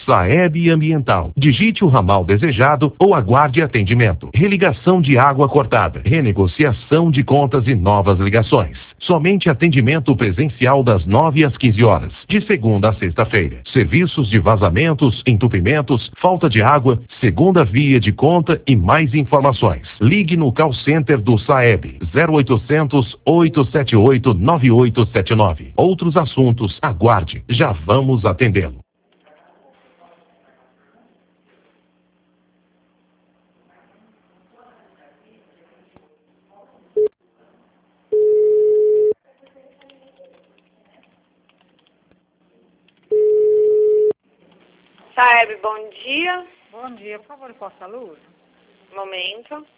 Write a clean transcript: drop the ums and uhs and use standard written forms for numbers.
Saeb Ambiental. Digite o ramal desejado ou aguarde atendimento. Religação de água cortada, renegociação de contas e novas ligações. Somente atendimento presencial das 9 às 15 horas, de segunda a sexta-feira. Serviços de vazamentos, entupimentos, falta de água, segunda via de conta e mais informações. Ligue no call center do Saeb 0800 878 9879. Outros assuntos, aguarde, já vamos atendê-lo. Saeb, bom dia. Bom dia, por favor, posta a luz? Momento.